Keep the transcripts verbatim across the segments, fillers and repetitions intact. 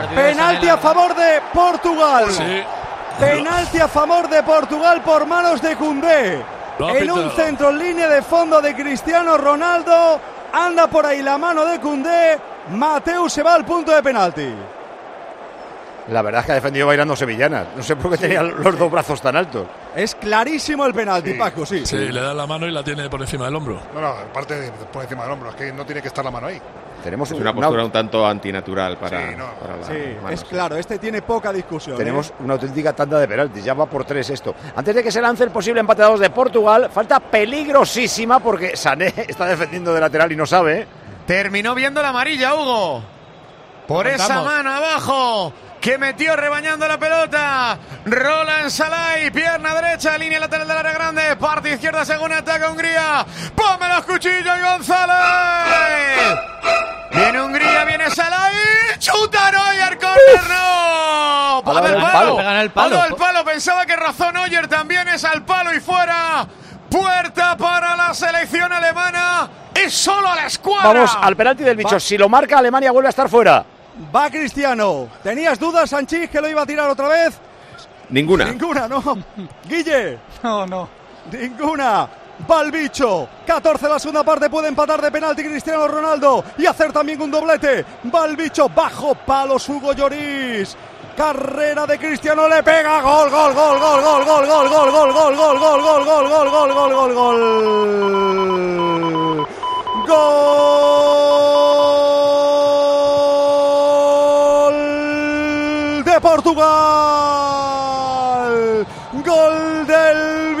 Penalti a favor de Portugal. Sí. Penalti a favor de Portugal por manos de Koundé. En un centro en línea de fondo de Cristiano Ronaldo. Anda por ahí la mano de Koundé. Mateus se va al punto de penalti. La verdad es que ha defendido bailando sevillanas. No sé por qué sí, tenía los sí. dos brazos tan altos. Es clarísimo el penalti, sí. Paco, sí. Sí, le da la mano y la tiene por encima del hombro. No, no, aparte de por encima del hombro, es que no tiene que estar la mano ahí. Tenemos es una postura una... un tanto antinatural para, sí, no. para la sí, mano, es sí. claro, este tiene poca discusión. Tenemos ¿eh? una auténtica tanda de penaltis, ya va por tres esto. Antes de que se lance el posible empate a dos de Portugal, falta peligrosísima porque Sané está defendiendo de lateral y no sabe. Terminó viendo la amarilla, Hugo. Por esa mano abajo que metió rebañando la pelota. Roland Salai, pierna derecha, línea lateral del área grande, parte izquierda según ataca Hungría. ¡Ponme los cuchillos, González! Viene Hungría, viene Salai. ¡Chuta Neuer, córner! ¡No! ¡A ver, palo! Palo. El palo. el palo! Pensaba que razón Neuer también es al palo y fuera. Puerta para la selección alemana. Es solo a la escuadra. Vamos al penalti del bicho. Va. Si lo marca Alemania vuelve a estar fuera. Va Cristiano. ¿Tenías dudas, Sanchís, que lo iba a tirar otra vez? Ninguna. Ninguna, no. Guille. No, no. Ninguna. Va el bicho. catorce la segunda parte. Puede empatar de penalti Cristiano Ronaldo y hacer también un doblete. Va el bicho. Bajo palos Hugo Lloris. Carrera de Cristiano, le pega. Gol, gol, gol, gol, gol, gol, gol, gol, gol, gol, gol, gol, gol, gol, gol, gol, gol, gol, gol. Gol de Portugal. Gol del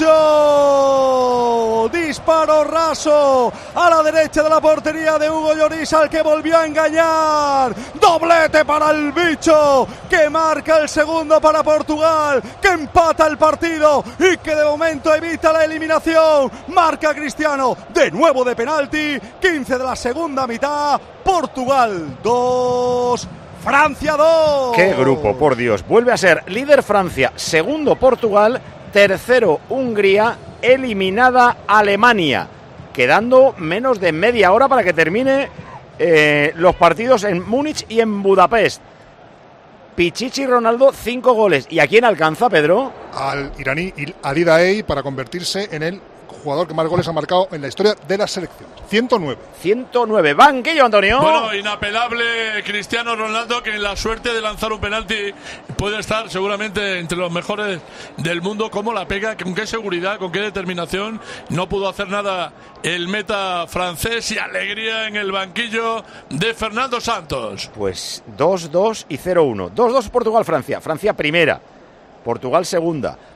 bicho. Disparo raso a la derecha de la portería de Hugo Lloris, al que volvió a engañar. Doblete para el bicho, que marca el segundo para Portugal, que empata el partido y que de momento evita la eliminación. Marca Cristiano de nuevo de penalti. quince de la segunda mitad. Portugal dos, Francia dos. ¡Qué grupo, por Dios! Vuelve a ser líder Francia, segundo Portugal, tercero Hungría, eliminada Alemania, quedando menos de media hora para que termine eh, los partidos en Múnich y en Budapest. Pichichi Ronaldo, cinco goles. ¿Y a quién alcanza, Pedro? Al iraní Ali Daei para convertirse en el jugador que más goles ha marcado en la historia de la selección. ciento nueve. ciento nueve. Banquillo, Antonio. Bueno, inapelable Cristiano Ronaldo, que en la suerte de lanzar un penalti puede estar seguramente entre los mejores del mundo. Cómo la pega, con qué seguridad, con qué determinación. No pudo hacer nada el meta francés, y alegría en el banquillo de Fernando Santos. Pues dos dos y cero uno. dos dos Portugal-Francia. Francia primera, Portugal segunda.